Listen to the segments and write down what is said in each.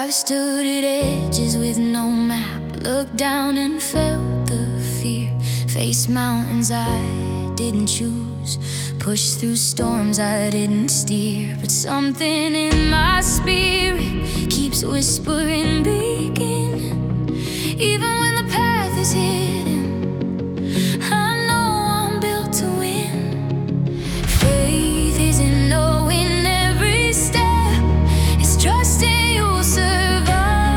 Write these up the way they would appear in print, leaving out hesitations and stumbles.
I've stood at edges with no map, looked down and felt the fear, faced mountains I didn't choose, pushed through storms I didn't steer. But something in my spirit keeps whispering, begin. Even when the path is hidden, I know I'm built to win. Faith isn't knowing every step, it's trusting you'll survive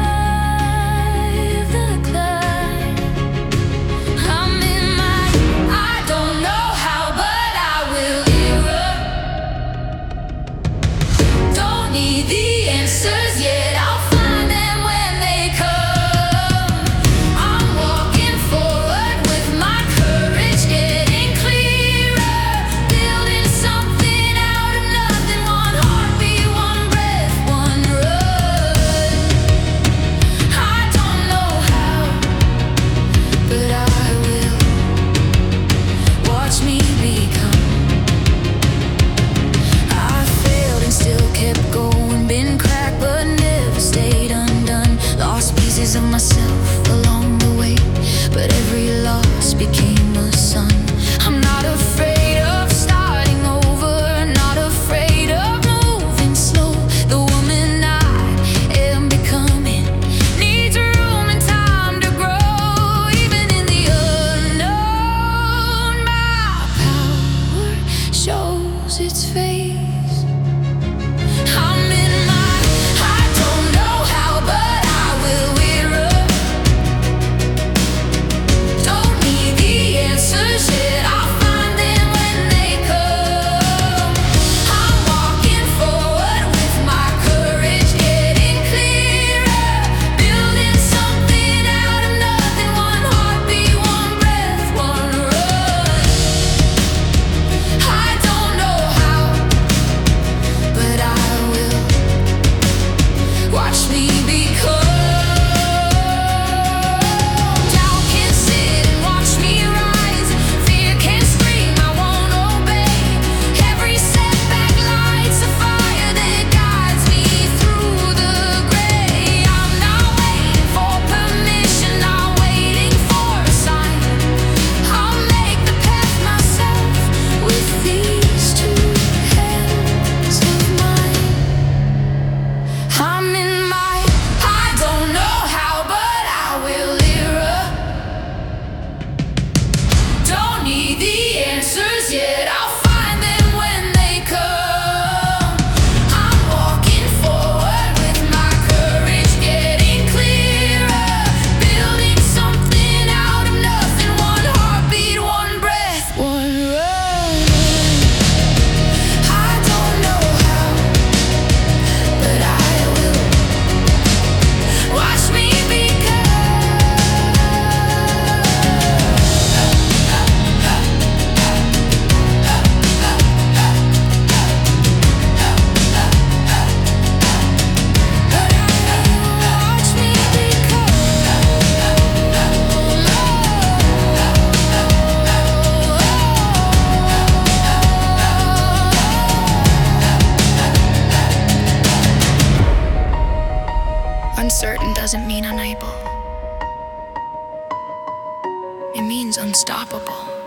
the climb. I'm in my, I don't know how, but I will erupt. Don't need the answers yet, I'll find them when they come. I'm walking forward with my courage getting clearer, building something out of nothing. One heartbeat, one breath, one run. I don't know how, but I will. Watch me become. I failed and still kept going, been cracked but never stayed undone. Lost pieces of myself along the way, but every loss became a sun. I'm not afraid of starting over, not afraid of moving slow. The woman I am becoming needs room and time to grow. Even in the unknown, my power shows its face. I'm in my, I don't know how, but I will erupt. Don't need the answers yet, I'll find them when they come. I'm walking forward with my courage getting clearer, building something out of nothing. One heartbeat, one breath, one run. I don't know how, but I will. Watch me become. Doubt can sit and watch me rise. Fear can scream, I won't obey. Every setback lights a fire that guides me through the gray. I'm not waiting for permission, not waiting for a sign. I'll make the path myself with these two hands of mine. I'm in my, I don't know how, but I will erupt. Don't need the answers yet, I'll find them when they come. I'm walking forward with my courage getting clearer, building something out of nothing. One heartbeat, one breath, one run. I don't know how, but I will. Watch me become. Watch me become. Uncertain doesn't mean unable. It means unstoppable.